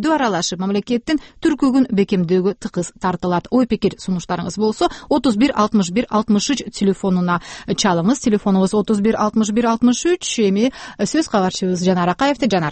жөнүндө аралашып мамлекеттин түркүгүн бекемдөөгө тыкыз тартылат. Ой пикир сунуштарыңыз болсо 31 61 63 телефонуна чалыңыз. Телефонубуз 31 61 63. Эми сөз кабарчыбыз Жанар Акаевде. Жанар.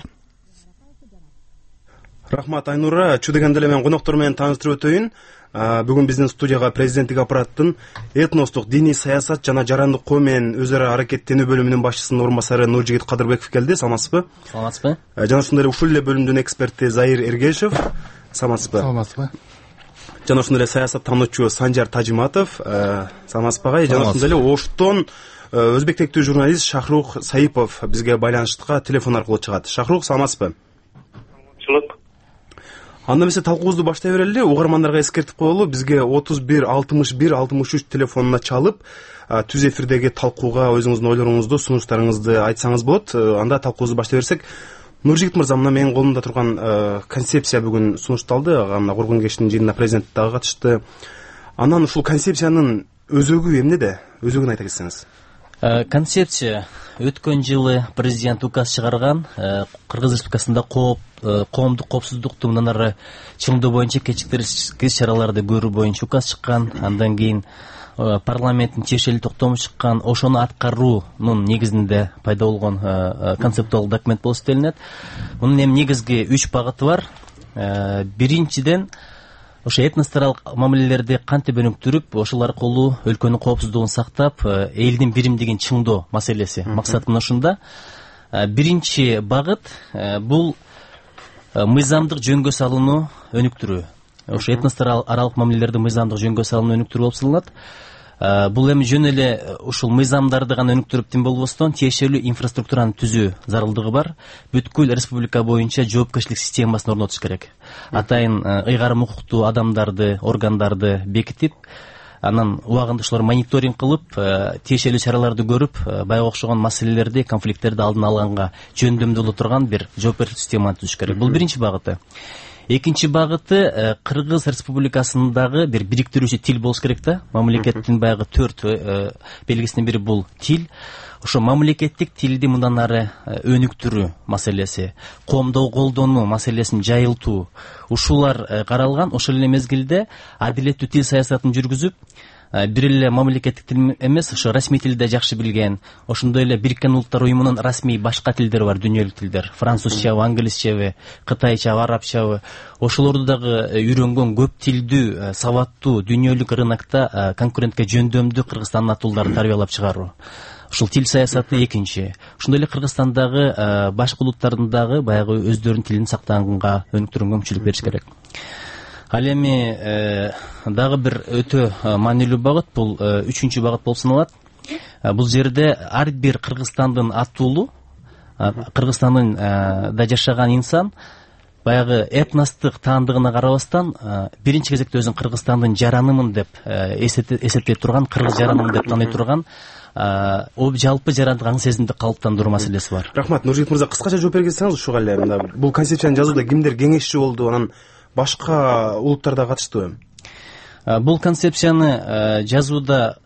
Рахмат Айнура. Чу дегенде эле мен коноктор менен тааныштырып өтөйүн. Бүгүн биздин студияга президенттик аппараттын этностук диний саясат жана жарандык ком менен өз ара аракеттенүү бөлүмүнүн башчысынын орун басары Нуржигит Кадырбеков келди. Саламатсызбы? Саламатсызбы. Жана ошондой эле ушул эле бөлүмдүн эксперти Заир Эргешев. Саламатсызбы? Саламатсызбы. Жана ошондой эле саясаттануучу Санжар Тажиматов. Саламатсызбы агай? Жана ошондой эле Оштон өзбек тектүү журналист Шахрух Саипов бизге байланышка телефон аркылуу чыгат. Шахрух, саламатсызбы? Анда эмесе талкуубузду баштай берели. Угармандарга эскертип коелу, бизге 31 61 63 телефонуна чалып, түз эфирдеги талкууга өзүңүздүн ойлоруңузду, сунуштарыңызды айтсаңыз болот. Анда талкуубузду баштай берсек, Нуржигит мырза, мына менин колумда турган концепция бүгүн сунушталды. Ага Кургун кеңештин жыйынына президент дагы катышты. Анан ушул концепциянын өзөгү эмнеде? Өзөгүн айта кетсеңиз. Концепция өткөн жылы президент указ чыгарган, Кыргыз Республикасында коомдук коопсуздукту мындан ары чыңдоо боюнча кечиктиргис чараларды көрүү боюнча указ чыккан. Андан кийин парламенттин тиешелүү токтому чыккан. Ошону аткаруунун негизинде пайда болгон концептуалдык документ болуп эсептелинет. Мунун эми негизги 3 багыты бар. Биринчиден, ошо этносторалык мамилелерди кантип өнүктүрүп, ошол аркылуу өлкөнүн коопсуздугун сактап, элдин биримдигин чыңдоо маселеси. Максат мына ушунда. Биринчи багыт бул мыйзамдык жөнгө салууну өнүктүрүү. Ошо этносторалык мамилелерди мыйзамдык жөнгө салууну өнүктүрүү болуп саналат. Бул эми жөн эле ушул мыйзамдарды гана өнүктүрүп тим болбостон, тиешелүү инфраструктураны түзүү зарылдыгы бар. Бүткүл республика боюнча жоопкерчилик системасын орнотуш керек. Атайын ыйгарым укуктуу адамдарды, органдарды бекитип, анан убагында ошолор мониторинг кылып, тиешелүү чараларды көрүп, байга окшогон маселелерди, конфликттерди алдын алганга жөндөмдүү боло турган бир жоопкерчилик системаны түзүш керек. Бул биринчи багыты. Экинчи багыты, Кыргыз Республикасындагы бир бириктирүүчү тил болуш керек да. Мамлекеттин баягы 4 белгисинин бири бул тил. Ошо мамлекеттик тилди мындан ары өнүктүрүү маселеси, коомдо колдонуу маселесин жайылтуу, ушулар каралган. Ошол эле мезгилде адилеттүү тил саясатын жүргүзүп, бир эле мамлекеттик тил эмес, ошо расмий тилде жакшы билген, ошондой эле Бириккен Улуттар уюмунун расмий башка тилдери бар, дүйнөлүк тилдер, французчабы, англисчабы, кытайчабы, арабчабы, ошолорду дагы үйрөнгөн көп тилдүү, сабаттуу дүйнөлүк рынокто конкурентке жөндөмдүү Кыргызстандын атуулдарын тарбиялап чыгаруу. Ушул тил саясаты экинчи. Ошондой эле Кыргызстандагы башка улуттардын дагы баягы өздөрүнүн тилин сактаганга, өнүктүрүүгө мүмкүнчүлүк бериш керек. Ал эми дагы бир өтө маанилүү багыт, бул 3-чү багыт болуп саналат. Бул жерде ар бир Кыргызстандын атуулу, Кыргызстандын да жашаган инсан баягы этностук таандыгына карабастан биринчи кезекте өзүн Кыргызстандын жаранымын деп эсептей турган, кыргыз жаранымын деп тааный турган жалпы жарандык аң сезимди калыптандыруу маселеси бар. Рахмат. Нуржигит мырза, кыскача жооп бергенсеңиз ушуга эле. Бул концепцияны жазууда кимдер кеңешчи болду, анан башка улуттарда катыштыбы? Бул концепцияны жазууда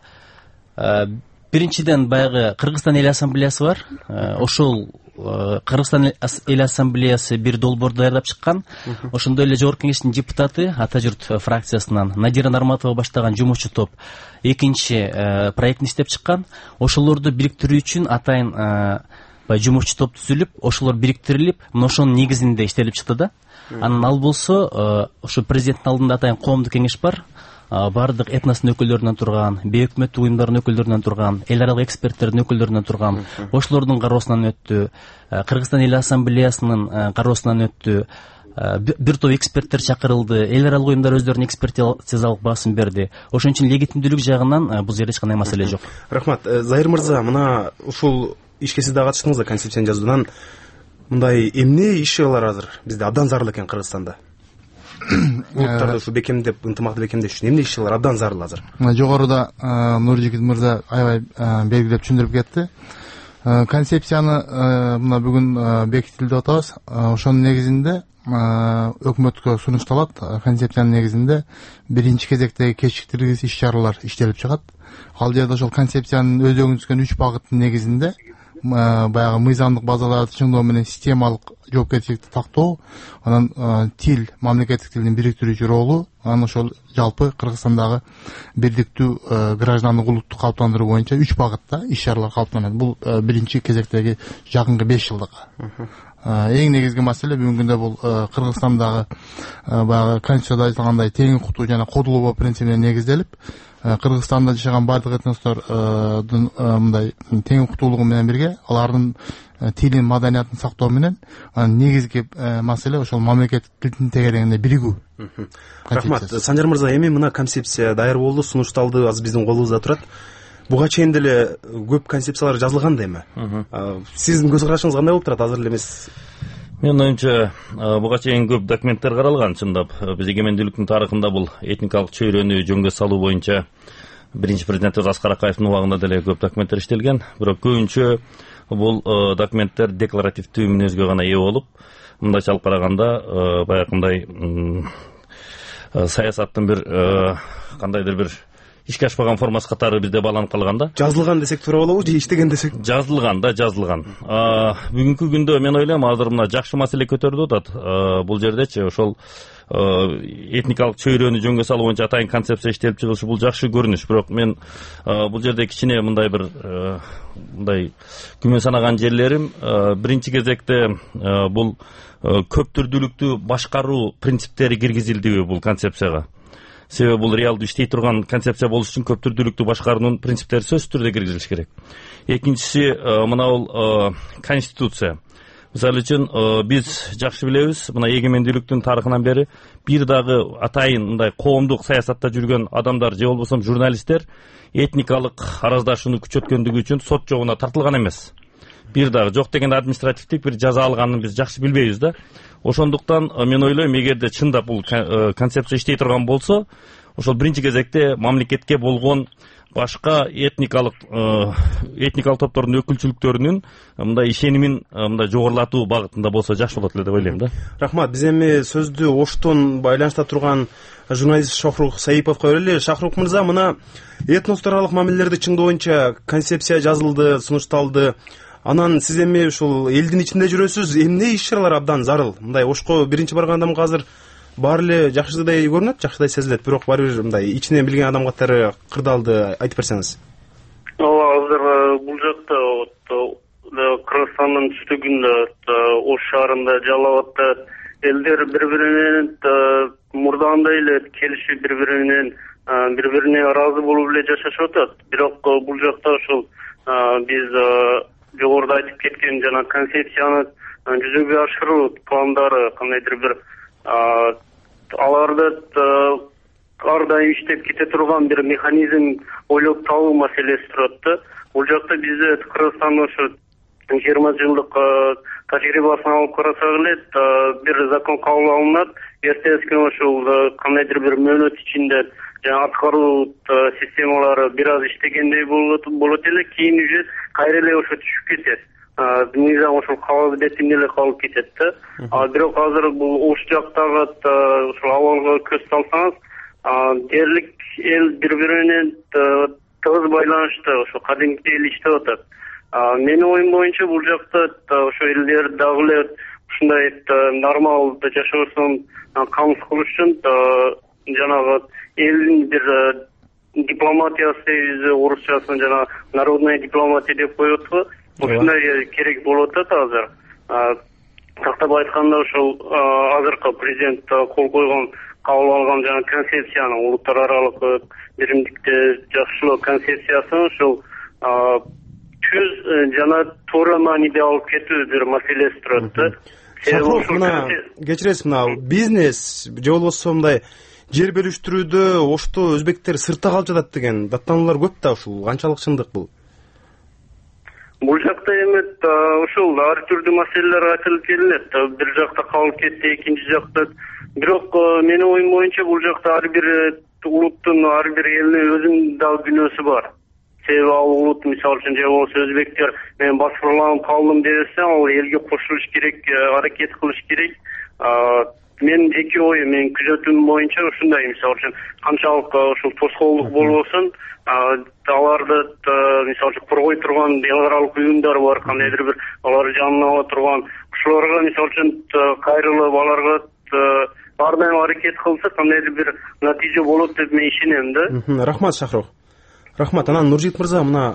биринчиден баягы Кыргызстан эл ассамблеясы бар. Ошол Кыргызстан эл ассамблеясы бир долбоор даярдап чыккан. Ошондой эле Жогорку кеңештин депутаты, Ата журт фракциясынан Надира Нарматова баштаган жумушчу топ экинчи проектин иштеп чыккан. Ошолорду бириктирүү үчүн атайын жумушчу топ түзүлүп, ошолор бириктирилип, ошонун негизинде иштелип чыкты да. Анан ал болсо, ошо президенттин алдында атайын коомдук кеңеш бар. Бардык этностун өкүлдөрүнөн турган, бейөкмөттүк уюмдардын өкүлдөрүнөн турган, эл аралык эксперттердин өкүлдөрүнөн турган, ошолордун кароосунан өттү. Кыргызстан эл ассамблеясынын кароосунан өттү. Бир топ эксперттер чакырылды. Эл аралык уюмдар өздөрүнүн экспертизалык баасын берди. Ошон үчүн легитимдүүлүк жагынан бул жерде эч кандай маселе жок. Рахмат. Заир мырза, мына ушул ишке сиз дагы катыштыңыз да, концепцияны жазуудан. Мындай эмне иш-чаралар азыр бизде абдан зарыл экен Кыргызстанда? Улуттарды ушу бекемдеп, ынтымакты бекемдеш үчүн эмне иш-чаралар абдан зарыл азыр? Жогоруда Нуржигит мырза аябай белгилеп түшүндүрүп кетти. Концепцияны мына бүгүн бекитилди деп атабыз. Ошонун негизинде өкмөткө сунушталат. Концепциянын негизинде биринчи кезектеги кечиктиргис иш-чаралар иштелип чыгат. Ал жерде ошол концепциянын өзөгүн түзгөн 3 багыттын негизинде баягы мыйзамдык базаларды чыңдоо менен системалык жоопкерчиликти тактоо, анан тил, мамлекеттик тилдин бириктирүүчү ролу, анан ошол жалпы Кыргызстандагы бирдиктүү граждандык улутту калыптандыруу боюнча 3 багытта иш-чаралар калыптанат. Бул биринчи кезектеги жакынкы 5 жылдык. Эң негизги маселе бүгүнкү күндө бул Кыргызстандагы баягы конституцияда айтылгандай тең укуктуу жана кодулоо принцибине негизделип, Кыргызстанда жашаган бардык этностордун мындай тең укуктуулугу менен бирге алардын тилин, маданиятын сактоо менен негизги маселе ошол мамлекеттик тилдин тегерегинде биригүү. Рахмат. Санжар мырза, эми мына концепция даяр болду, сунушталды, азыр биздин колубузда турат. Буга чейин деле көп концепциялар жазылган да эми. Сиздин көз карашыңыз кандай болуп турат, азыр эле эмес? Менин оюмча, буга чейин көп документтер каралган. Чындап, биз эгемендүүлүктүн тарыхында бул этникалык чөйрөнү жөнгө салуу боюнча биринчи президентибиз Аскар Акаевдин убагында деле көп документтер иштелген. Бирок көбүнчө бул документтер декларативдүү мүнөзгө гана ээ болуп, мындайча алып караганда баягындай саясаттын бир кандайдыр бир ишке ашпаган формасы катары бизде бааланып калган да. Жазылган десек туура болобу же иштеген десек? Жазылган. Бүгүнкү күндө мен ойлойм азыр мына жакшы маселе көтөрүлүп атат. Бул жердечи ошол этникалык чөйрөнү жөнгө салуу боюнча атайын концепция иштелип чыгышы бул жакшы көрүнүш. Бирок мен бул жерде кичине мындай бир мындай күмөн санаган жерлерим, биринчи кезекте бул көп түрдүүлүктү башкаруу принциптери киргизилдиби бул концепцияга? Себеби бул реалдуу иштей турган концепция болуш үчүн көп түрдүүлүктү башкаруунун принциптери сөзсүз түрдө киргизилиш керек. Экинчиси, мына бул конституция. Мисалы үчүн биз жакшы билебиз, мына эгемендүүлүктүн тарыхынан бери бир дагы атайын мындай коомдук саясатта жүргөн адамдар же болбосо журналисттер этникалык араздашууну күчөткөндүгү үчүн сот жобуна тартылган эмес. Бир дагы жок дегенде административдик бир жаза алганын биз жакшы билбейбиз да. Ошондуктан мен ойлойм, эгерде чындап бул концепция иштей турган болсо, ошол биринчи кезекте мамлекетке болгон башка этникалык топтордун өкүлчүлүктөрүнүн мындай ишенимин мындай жогорулатуу багытында болсо жакшы болот эле деп ойлойм да. Рахмат. Биз эми сөздү Оштон байланышта турган журналист Шохрук Саиповго берели. Шохрук мырза, мына этностор аралык мамилелерди чыңдоо боюнча концепция жазылды, сунушталды. Анан сиз эми ушул элдин ичинде жүрөсүз, эмне иш-чаралар абдан зарыл? Мындай Ошко биринчи барган адамга азыр баары эле жакшыдай көрүнөт, жакшыдай сезилет, бирок баары бир мындай ичинен билген адам катары кырдаалды айтып берсеңиз. Азыр бул жакта Кыргызстандын түштүгүндө Ош шаарында Жалал абадда элдер бири-бири менен мурдагындай эле келишип бири-бирине ыраазы болуп эле жашашып атат. Бирок бул жакта ошол биз жогоруда айтып кеткен жана концепцияны жүзөгө ашыруу пландары кандайдыр бир аларды ар дайым иштеп кете турган бир механизм ойлоп табуу маселеси турат да. Бул жакта бизде Кыргызстандын ошо 20 жылдык тажрыйбасын алып карасак эле бир закон кабыл алынат, эртеси күнү ошол кандайдыр бир мөөнөт ичинде жана аткаруу системалары бир аз иштегендей болот эле, кийин уже кайра эле ошо түшүп кетет. Мыйзам ошол калып бетинде эле калып кетет да. Бирок азыр бул Ош жактагы ошол абалга көз салсаңыз, дээрлик эл бири-бири менен тыгыз байланышта, ошо кадимкидей эле иштеп атат. Менин оюм боюнча бул жакта ошо элдер дагы эле ушундай нормал жашоосун камсыз кылыш үчүн жанагы элдин бир дипломатиясы, орусчасын жана народная дипломатия деп коет го. Ушундай керек болуп атат азыр. Тактап айтканда ошол азыркы президент кол койгон, кабыл алган жана концепцияны, улуттар аралык биримдикти жакшылоо концепциясын ошол түз жана туура мааниде алып кетүү бир маселеси турат да. Шахрук, мына кечиресиз, мына бизнес же болбосо мындай жер бөлүштүрүүдө Ошто өзбектер сыртта калып жатат деген даттануулар көп да, ушул канчалык чындык бул? Бул жакта эми ушул ар түрдүү маселелер айтылып келет. Бир жакта калып кетти, экинчи жакта. Бирок менин оюм боюнча бул жакта ар бир улуттун, ар бир элдин өзүнүн дагы күнөөсү бар. Себеби ал улут, мисалы үчүн же болбосо өзбектер мен баскырланып калдым десе, ал элге кошулуш керек, аракет кылыш керек. менин жеке оюм, менин күзөтүүм боюнча ушундай, мисалы үчүн канчалык ушул тоскоолдук болбосун, аларды мисалы үчүн коргой турган эл аралык уюмдар бар, кандайдыр бир аларды жанына ала турган, ушуларга мисалы үчүн кайрылып, аларга ар дайым аракет кылса кандайдыр бир натыйжа болот деп мен ишенем да. Рахмат, Шахров. Рахмат. Анан Нуржигит мырза, мына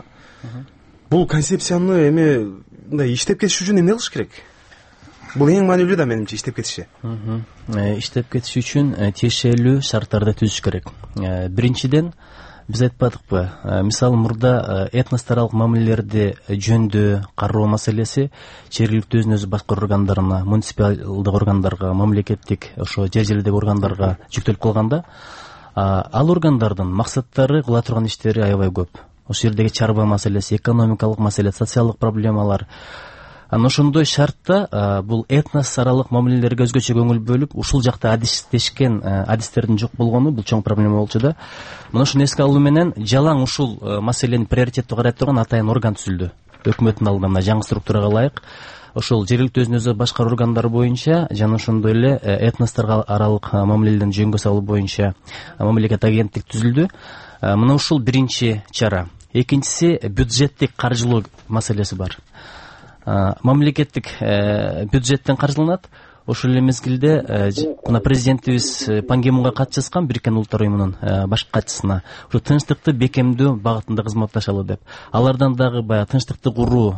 бул концепцияны эми мындай иштеп кетиш үчүн эмне кылыш керек? Бул эң маанилүү да менимче, иштеп кетиши. Иштеп кетиш үчүн тиешелүү шарттарды түзүш керек. Биринчиден, биз айтпадыкпы, мисалы мурда этностаралык мамилелерди жөндөө кароо маселеси жергиликтүү өзүн өзү башкаруу органдарына, муниципалдык органдарга, мамлекеттик ошо жер жердеги органдарга жүктөлүп калганда, ал органдардын максаттары кыла турган иштери аябай көп. Ошол жердеги чарба маселеси, экономикалык маселе, социалдык проблемалар. Анан ошондой шартта бул этнос аралык мамилелерге өзгөчө көңүл бөлүп, ушул жакта адистешкен адистердин жок болгону бул чоң проблема болчу да. Мына ушуну эске алуу менен жалаң ушул маселени приоритеттүү карай турган атайын орган түзүлдү. Өкмөттүн алдында мына жаңы структурага ылайык ошол жергиликтүү өзүн өзү башкаруу органдары боюнча жана ошондой эле этностор аралык мамилелердин жөнгө салуу боюнча мамлекеттик агенттик түзүлдү. Мына ушул биринчи чара. Экинчиси бюджеттик каржылоо маселеси бар. Мамлекеттик бюджеттен каржыланат. Ошол эле мезгилде мына президентибиз Пан Ги Мунга кат жазган, Бириккен Улуттар уюмунун башкы катчысына, ушу тынчтыкты бекемдөө багытында кызматташалы деп. Алардан дагы баягы тынчтыкты куруу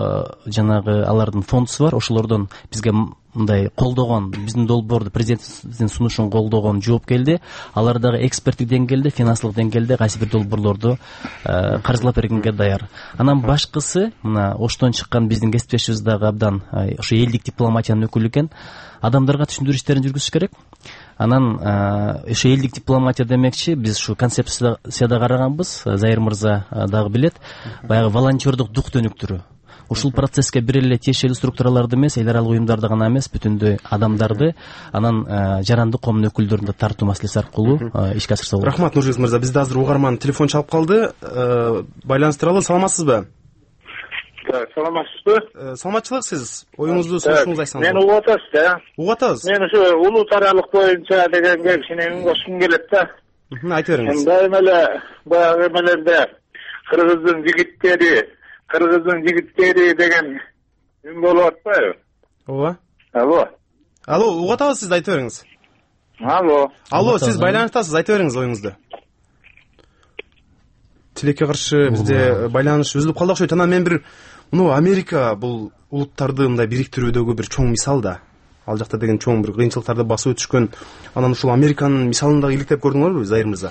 жанагы алардын фондусу бар. Ошолордон бизге мындай колдогон, биздин долбоорду, президентибиздин сунушун колдогон жооп келди. Алар дагы эксперттик деңгээлде, финансылык деңгээлде кайсы бир долбоорлорду каржылап бергенге даяр. Анан башкысы, мына Оштон чыккан биздин кесиптешибиз дагы абдан ошо элдик дипломатиянын өкүлү экен. Адамдарга түшүндүрүү иштерин жүргүзүш керек. Анан ошо элдик дипломатия демекчи, биз ушу концепцияда караганбыз, Зайыр мырза дагы билет, баягы волонтердук дух төнүктүрүү. Ушул процесске бир эле тиешелүү структураларды эмес, эл аралык уюмдарды гана эмес, бүтүндөй адамдарды, анан жарандык коомдун өкүлдөрүн да тартуу маселеси аркылуу ишке ашырса болот. Рахмат, Нуржигит мырза. Бизде азыр угарман телефон чалып калды. Байланыштыралы. Саламатсызбы? Саламатсызбы? Саламатчылык, сиз оюңузду, сунушуңузду айтсаңыз. Мен угуп атасыз да. Угуп атабыз. Мен ушу улут аралык боюнча дегенге кичине үн кошкум келет да. Айта бериңиз. Дайым эле баягы эмелерде кыргыздын жигиттери деген үн болуп атпайбы? Ооба. Алло, угуп атабыз, сиз айта бериңиз. Алло, сиз байланыштасыз, айта бериңиз оюңузду. Тилекке каршы бизде байланыш үзүлүп калды окшойт. Анан мен бир Америка бул улуттарды мындай бириктирүүдөгү бир чоң мисал да. Ал жакта деген чоң бир кыйынчылыктарды басып өтүшкөн. Анан ушул Американын мисалын дагы иликтеп көрдүңөрбү, Зайыр мырза?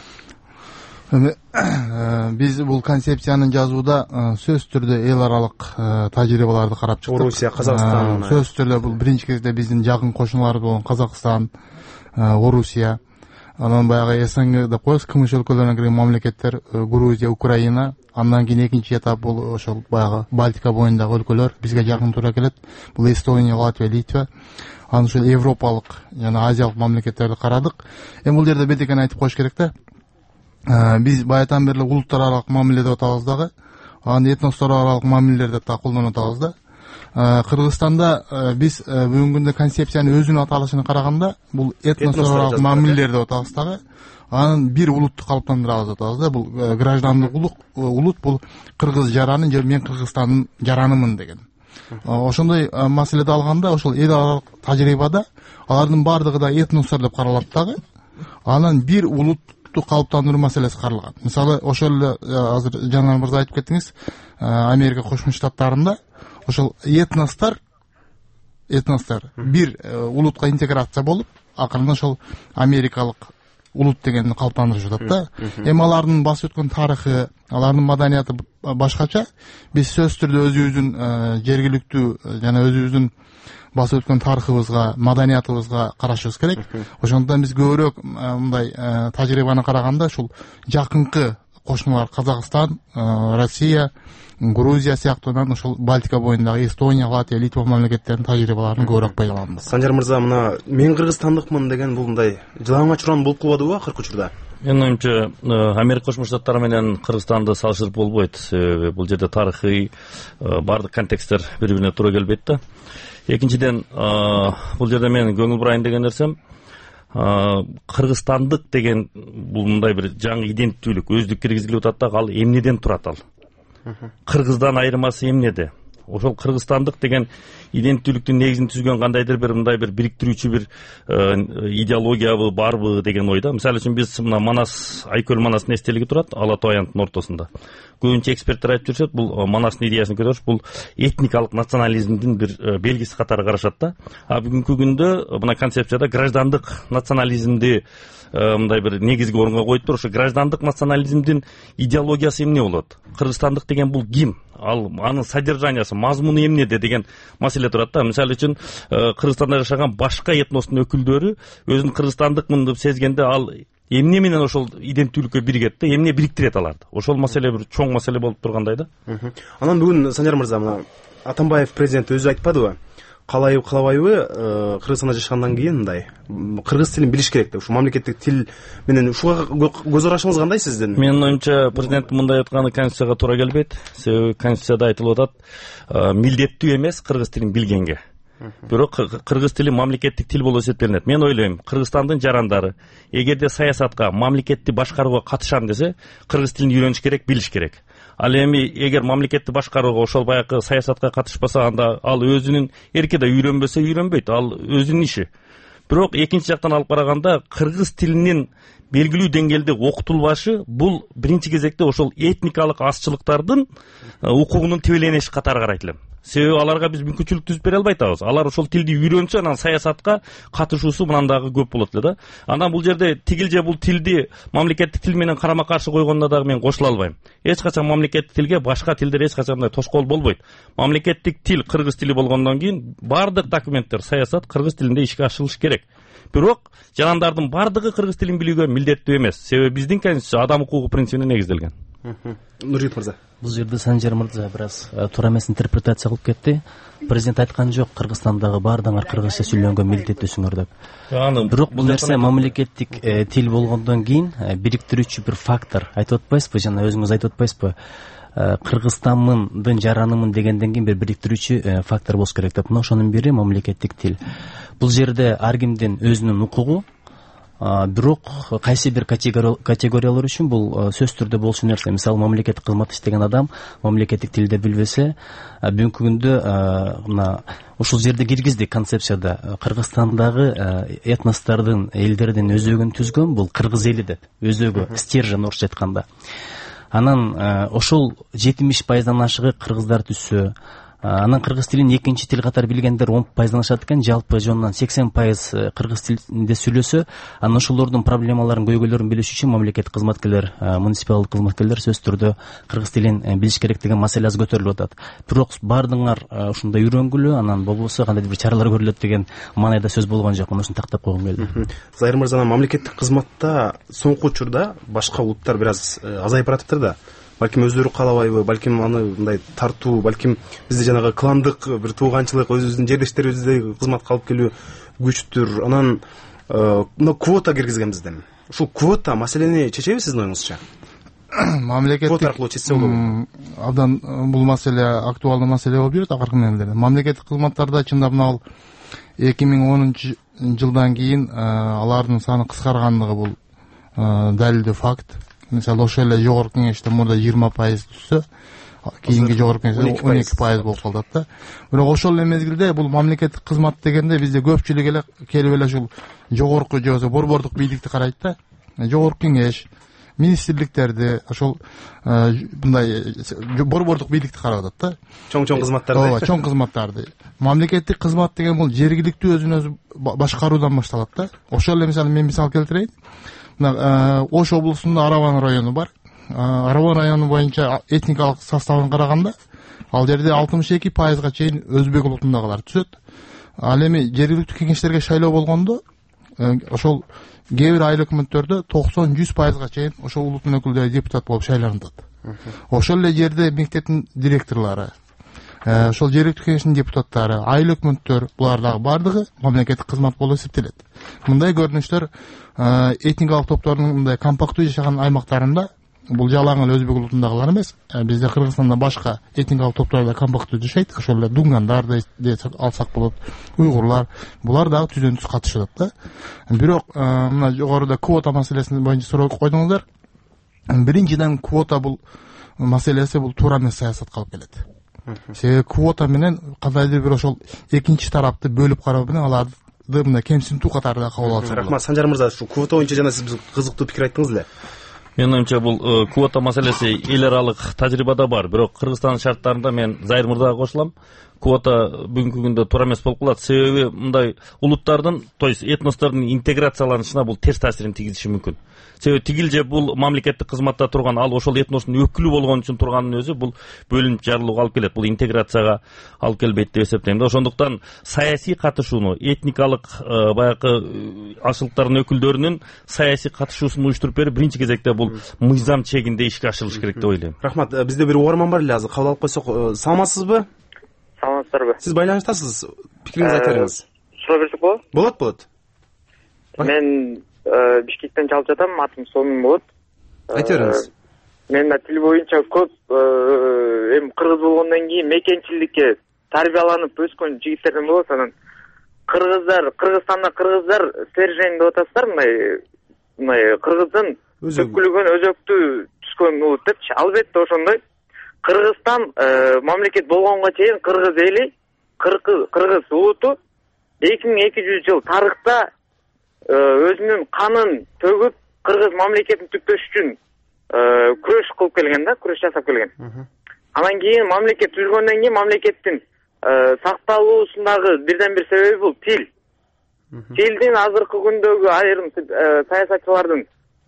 Биз бул концепцияны жазууда сөзсүз түрдө эл аралык тажрыйбаларды карап чыктык. Орусия, Казакстан. Сөзсүз түрдө бул биринчи кезде биздин жакын кошуналарыбыз болгон Казакстан, Орусия, анан баягы СНГ деп коебуз, КМШ өлкөлөрүнө кирген мамлекеттер, Грузия, Украина. Андан кийин экинчи этап бул ошол баягы Балтика боюндагы өлкөлөр бизге жакын туура келет. Бул Эстония, Латвия, Литва. Анан ушул европалык жана азиялык мамлекеттерди карадык. Эми бул жерде бетекен айтып коюш керек да. Биз баятан бери улуттар аралык мамиле деп атабыз дагы. Анан этностор аралык мамилелер деп да колдонуп атабыз да. Кыргызстанда биз бүгүнкү күндө концепциянын өзүнүн аталышына караганда бул этностор аралык мамилелер деп атабыз дагы. Анан бир улутту калыптандырабыз деп атабыз да. Бул граждандык улут, бул кыргыз жараны же мен Кыргызстандын жаранымын деген. Ошондой маселеди алганда ошол эл аралык тажрыйбада алардын баардыгы да этностор деп каралат дагы. Анан бир улутту калыптандыруу маселеси каралган. Мисалы, ошол эле азыр жаңы мырза айтып кеттиңиз, Америка Кошмо Штаттарында ошол этностор бир улутка интеграция болуп, акырында ошол америкалык улут дегенди калыптандырып жатат да. Эми алардын басып өткөн тарыхы, алардын маданияты башкача. Биз сөзсүз түрдө өзүбүздүн жергиликтүү жана өзүбүздүн басып өткөн тарыхыбызга, маданиятыбызга карашыбыз керек. Ошондон биз көбүрөөк мындай тажрыйбаны караганда ушул жакынкы кошуналар Казакстан, Россия, Грузия сыяктуу ошол Балтика боюндагы Эстония, Латвия, Литва мамлекеттеринин тажрыйбаларын көбүрөөк пайдаланабыз. Санжар мырза, мына мен кыргызстандыкмын деген бул мындай жылаңач учуран болуп калбадыбы акыркы учурда? Менин оюмча, Америка Кошмо Штаттары менен Кыргызстанды салыштырып болбойт. Бул жерде тарыхый баардык контексттер бири-бирине туура келбейт да. экинчиден бул жерде мен көңүл бурайын деген нерсем кыргызстандык деген бул мындай бир жаңы иденттүүлүк өздүк киргизилип атат да, ал эмнеден турат, ал кыргыздан айырмасы эмнеде? Ошол кыргызстандык деген иденттүүлүктүн негизин түзгөн кандайдыр бир мындай бир бириктирүүчү бир идеологиябы барбы деген ойда. Мисалы үчүн биз мына Манас, Айкөл Манастын эстелиги турат Ала Тоо аянттын ортосунда. Көбүнчө эксперттер айтып жүрүшөт, бул Манастын идеясын көрөш, бул этникалык национализмдин бир белгиси катары карашат да. А бүгүнкү күндө мына концепцияда граждандык национализмди мындай бир негизги орунга коюптур. Ошо граждандык национализмдин идеологиясы эмне болот? Кыргызстандык деген бул ким? Ал анын содержаниясы, мазмуну эмнеде деген маселе турат да. Мисалы үчүн Кыргызстанда жашаган башка этностун өкүлдөрү өзүн кыргызстандыкмын деп сезгенде ал эмне менен ошол иденттүүлүккө биригет да, эмне бириктирет аларды? Ошол маселе бир чоң маселе болуп тургандай да. Анан бүгүн Санжар мырза, мына Атамбаев президент өзү айтпадыбы? Каалайбы каалабайбы Кыргызстанда жашагандан кийин мындай кыргыз тилин билиш керек деп, ушу мамлекеттик тил менен ушуга көз карашыңыз кандай сиздин? Менин оюмча президенттин мындай айтканы Конституцияга туура келбейт. Себеби Конституцияда айтылып атат, милдеттүү эмес кыргыз тилин билгенге. Бирок кыргыз тили мамлекеттик тил болуп эсептелинет. Мен ойлойм, Кыргызстандын жарандары эгерде саясатка, мамлекетти башкарууга катышам десе, кыргыз тилин үйрөнүш керек, билиш керек. Ал эми эгер мамлекетти башкарууга, ошол баягы саясатка катышпаса, анда ал өзүнүн эркиде үйрөнбөсө үйрөнбөйт, ал өзүнүн иши. Бирок экинчи жактан алып караганда, кыргыз тилинин белгилүү деңгээлде окутулбашы бул биринчи кезекте ошол этникалык азчылыктардын укугунун тебелениши катары карайт элем. Себеби аларга биз мүмкүнчүлүк түзүп бере албай атабыз. Алар ошол тилди үйрөнсө, анан саясатка катышуусу мындан дагы көп болот эле да. Анан бул жерде тигил же бул тилди мамлекеттик тил менен карама каршы койгонуна дагы мен кошула албайм. Эч качан мамлекеттик тилге башка тилдер эч качан тоскоол болбойт. Мамлекеттик тил кыргыз тили болгондон кийин бардык документтер, саясат кыргыз тилинде ишке ашырылыш керек. Бирок жарандардын бардыгы кыргыз тилин билүүгө милдеттүү эмес. Себеби биздин Конституция адам укугу принцибине негизделген. Нуржигит мырза. Бул жерде Санжар мырза бир аз туура эмес интерпретация кылып кетти. Президент айткан жок, Кыргызстандагы баардыгыңар кыргызча сүйлөнгө милдеттүүсүңөр деп. Бирок бул нерсе мамлекеттик тил болгондон кийин бириктирүүчү бир фактор. Айтып атпайсызбы, жана өзүңүз айтып атпайсызбы? Кыргызстандын жаранымын дегенден кийин бир бириктирүүчү фактор болуш керек деп. Мына ошонун бири мамлекеттик тил. Бул жерде ар кимдин өзүнүн укугу, бирок кайсы бир категориялар үчүн бул сөзсүз түрдө болчу нерсе. Мисалы, мамлекеттик кызмат иштеген адам мамлекеттик тилди билбесе, бүгүнкү күндө мына ушул жерде киргиздик концепцияда Кыргызстандагы этностордун, элдердин өзөгүн түзгөн бул кыргыз эли деп, өзөгү, стержень орусча айтканда. Анан ошол 70%-дан ашыгы кыргыздар түзсө, анан кыргыз тилин экинчи тил катары билгендер 10%-дан ашат экен, жалпы жонунан 80% кыргыз тилинде сүйлөсө, анан ошолордун проблемаларын, көйгөйлөрүн билиш үчүн мамлекеттик кызматкерлер, муниципалдык кызматкерлер сөзсүз түрдө кыргыз тилин билиш керек деген маселе аз көтөрүлүп атат. Бирок баардыгыңар ушундай үйрөнгүлө, анан болбосо кандайдыр бир чаралар көрүлөт деген маанайда сөз болгон жок. Мына ушуну тактап койгум келди. Зайыр мырза, мамлекеттик кызматта соңку учурда башка улуттар бир аз азайып баратыптыр да. Балким өздөрү каалабайбы, балким аны мындай тартуу, балким бизде жанагы кландык бир тууганчылык, өзүбүздүн жерлештерибизде кызматка алып келүү күчтүр. Анан мына квота киргизгенбизден. Ушул квота маселени чечеби сиздин оюңузча? Мамлекеттик квота аркылуу чечсе болобу? Абдан бул маселе актуалдуу маселе болуп жүрөт акыркы мезгилдерде. Мамлекеттик кызматтарда чындап мына 2010-жылдан кийин алардын саны кыскаргандыгы бул далилдүү факт. Мисалы, ошол эле жогорку кеңеште мурда 20% түшсө, кийинки жогорку кеңеште 12% болуп калат да. Бирок ошол эле мезгилде бул мамлекеттик кызмат дегенде бизде көпчүлүк эле келип эле ушул жогорку же болбосо борбордук бийликти карайт да. Жогорку кеңеш, министрликтерди, ошол мындай борбордук бийликти карап атат да. Чоң кызматтарды. Ооба, чоң кызматтарды. Мамлекеттик кызмат деген бул жергиликтүү өзүн-өзү башкаруудан башталат да. Ошол эле мен мисал келтирейин. Ош облусунда Араван району бар. Араван району боюнча этникалык составын караганда, ал жерде 62%-га чейин өзбек улутундагылар түзөт. Ал эми жергиликтүү кеңештерге шайлоо болгондо, ошол кээ бир айыл өкмөттөрдө 90-100%-га чейин ошол улуттун өкүлдөрү депутат болуп шайланат. Ошол эле жерде мектептин директорлору, ошол жергиликтүү кеңештин депутаттары, айыл өкмөттөр, булар дагы бардыгы мамлекеттик кызмат болуп эсептелет. Мындай көрүнүштөр этникалык топтордун мындай компактуу жашаган аймактарында бул жалаң эле өзбек улутундагылар эмес, бизде Кыргызстанда башка этникалык топтор да компактуу жашайт. Ошол эле дунгандар десек алсак болот, уйгурлар, булар дагы түздөн түз катышат да. Бирок мына жогоруда квота маселеси боюнча суроо койдуңуздар. Биринчиден квота бул маселеси бул туура эмес саясатка алып келет. Себеби квота менен кандайдыр бир ошол экинчи тарапты бөлүп кароо менен аларды мындай кемсинтүү катарында кабыл алса болот. Рахмат, Санжар мырза, ушу квота боюнча жана сиз кызыктуу пикир айттыңыз эле. Менин оюмча бул квота маселеси эл аралык тажрыйбада бар, бирок Кыргызстан шарттарында мен Зайыр мырзага кошулам. Квота бүгүнкү күндө туура эмес болуп калат. Себеби мындай улуттардын, то есть этностордун интеграцияланышына бул терс таасирин тийгизиши мүмкүн. Себеби тигил же бул мамлекеттик кызматта турган, ал ошол этностун өкүлү болгон үчүн турганын өзү бул бөлүнүп жарылууга алып келет. Бул интеграцияга алып келбейт деп эсептейм да. Ошондуктан саясий катышууну, этникалык баягы ашылыктардын өкүлдөрүнүн саясий катышуусун уюштуруп берип, биринчи кезекте бул мыйзам чегинде ишке ашырылыш керек деп ойлойм. Рахмат. Бизде бир угарман бар эле, азыр кабыл алып койсок. Саламатсызбы? Саламатсыздарбы? Сиз байланыштасыз. Пикириңизди айта бериңиз. Суроо берсек болобу? Болот. Мен Бишкектен чалып жатам, атым Сомин болот. Айта бериңиз. Мен тил боюнча көп эми кыргыз болгондон кийин мекенчиликке тарбияланып өскөн жигиттерден болот. Анан Кыргызстанда кыргыздар стержень деп атасыздар, мындай кыргыздын өкүлүгөн өзөктү түскөн улут депчи. Албетте ошондой. Кыргызстан мамлекет болгонго чейин кыргыз эли, кыргыз улуту 2200 жыл тарыхта өзүнүн канын төгүп кыргыз мамлекетин түптөш үчүн күрөш кылып келген да, күрөш жасап келген. Анан кийин мамлекет түзүлгөндөн кийин мамлекеттин сакталуусундагы бирден бир себеби бул тил. Тилдин азыркы күндөгү айрым саясатчылардын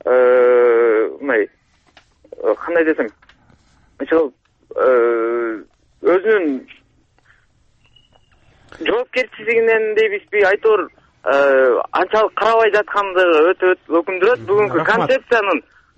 мындай кандай десем, ошол өзүнүн жоопкерчилигинен дейбизби, айтор анчалык карабай жаткандыгы өтө өкүндүрөт. Бүгүнкү концепциянын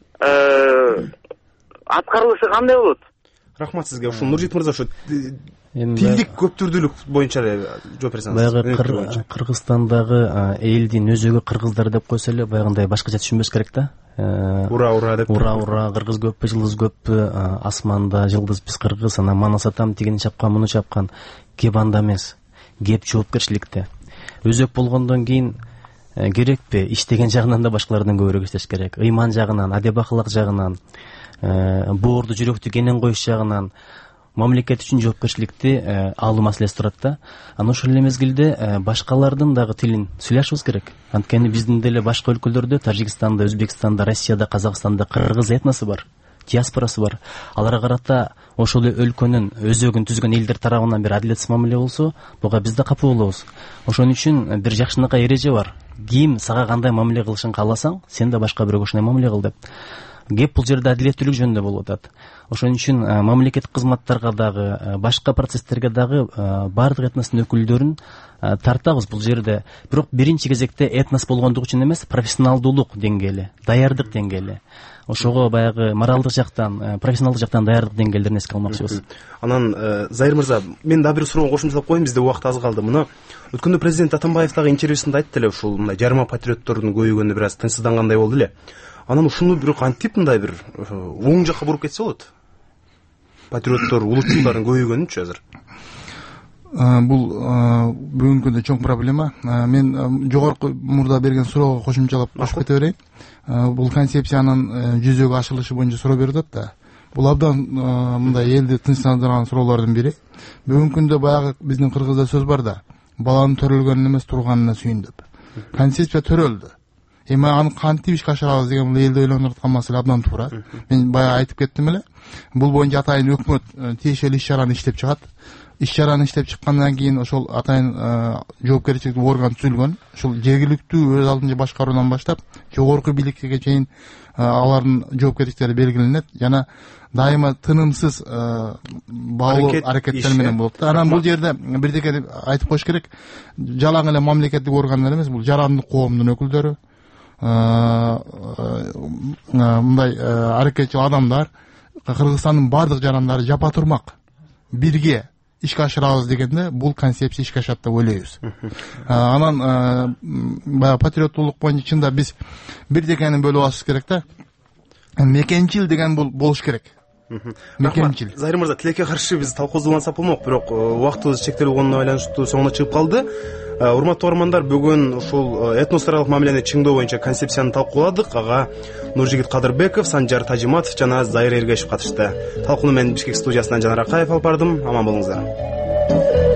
аткарылышы кандай болот? Рахмат сизге. Ушу Нуржит мырза, ушу тилдик көптүрдүүлүк боюнча жооп берсеңиз. Баягы Кыргызстандагы элдин өзөгү кыргыздар деп койсо эле баягындай башкача түшүнбөс керек да. Ура деп. Ура, кыргыз көппү, жылдыз көппү, асманда жылдыз биз кыргыз, анан манас атам тигини чапкан, муну чапкан. Кеп анда эмес. Кеп жоопкерчиликте. Өзөк болгондон кийин керекпи? Иштеген жагынан да башкалардан көбүрөөк иштеш керек. Ыйман жагынан, адеп акылак жагынан, боорду жүрөктү кенен коюш жагынан мамлекет үчүн жоопкерчиликти алуу маселеси турат да. Анан ошол эле мезгилде башкалардын дагы тилин сүйлөшүбүз керек. Анткени биздин деле башка өлкөлөрдө, Тажикстанда, Өзбекстанда, Россияда, Казакстанда кыргыз этносу бар, диаспорасы бар. Аларга карата ошол өлкөнүн өзөгүн түзгөн элдер тарабынан бир адилетсиз мамиле болсо, буга биз да капа болобуз. Ошон үчүн бир жакшынакай эреже бар. Ким сага кандай мамиле кылышын кааласаң, сен да башка бирөөгө ошондой мамиле кыл деп. Кеп бул жерде адилеттүүлүк жөнүндө болуп атат. Ошон үчүн мамлекеттик кызматтарга дагы, башка процесстерге дагы баардык этностун өкүлдөрүн тартабыз бул жерде. Бирок биринчи кезекте этнос болгондук үчүн эмес, профессионалдуулук деңгээли, даярдык деңгээли. Ошого баягы моралдык жактан, профессионалдык жактан даярдык деңгээлдерин эске алмакчыбыз. Анан Зайыр мырза, мен дагы бир суроо кошумчалап коеюн, бизде убакыт аз калды. Мына өткөндө президент Атамбаев дагы интервьюсунда айтты эле, ушул мындай жарма патриоттордун көбөйгөнү бир аз тынчсыздангандай болду эле. Анан ушуну бир кантип мындай бир оң жакка буруп кетсе болот? Патриоттор, улутчулдардын көбөйгөнүнчү азыр. Бул бүгүнкү күндө чоң проблема. Мен жогорку мурда берген суроого кошумчалап кошуп кете берейин. Бул концепциянын жүзөгө ашырылышы боюнча суроо берип атат да. Бул абдан мындай элди тынчсыздандырган суроолордун бири. Бүгүнкү күндө баягы биздин кыргызда сөз бар да, баланын төрөлгөнүн эмес турганына сүйүн деп. Концепция төрөлдү. Эми аны кантип ишке ашырабыз деген бул элди ойлонуп аткан маселе абдан туура. Мен баягы айтып кеттим эле. Бул боюнча атайын өкмөт тиешелүү иш-чараны иштеп чыгат. Иш-чараны иштеп чыккандан кийин ошол атайын жоопкерчиликтүү орган түзүлгөн. Ошол жергиликтүү өз алдынча башкаруудан баштап жогорку бийликке чейин алардын жоопкерчиликтери белгиленет жана дайыма тынымсыз баалуу аракеттер менен болот. Анан бул жерде бирдеке айтып коюш керек. Жалаң эле мамлекеттик органдар эмес, бул жарандык коомдун өкүлдөрү, мындай аракетчил адамдар, Кыргызстандын бардык жарандары жапа турмак бирге ишке ашырабыз дегенде бул концепция ишке ашат деп ойлойбуз. Анан баягы патриоттуулук боюнча чында биз бирдекени бөлүп алышыбыз керек да. мекенчил деген болуш керек. Мекенчил. Зайыр мырза, тилекке каршы биз талкуубузду улантсак болмок, бирок убактыбыз чектелүү болгонуна байланыштуу соңуна чыгып калды. Урматтуу угармандар, бүгүн ушул этнос аралык мамилени чыңдоо боюнча концепцияны талкууладык. Ага Нуржигит Кадырбеков, Санжар Тажиматов жана Зайыр Эргешев катышты. Талкууну мен Бишкек студиясынан Жанар Акаев алып бардым. Аман болуңуздар.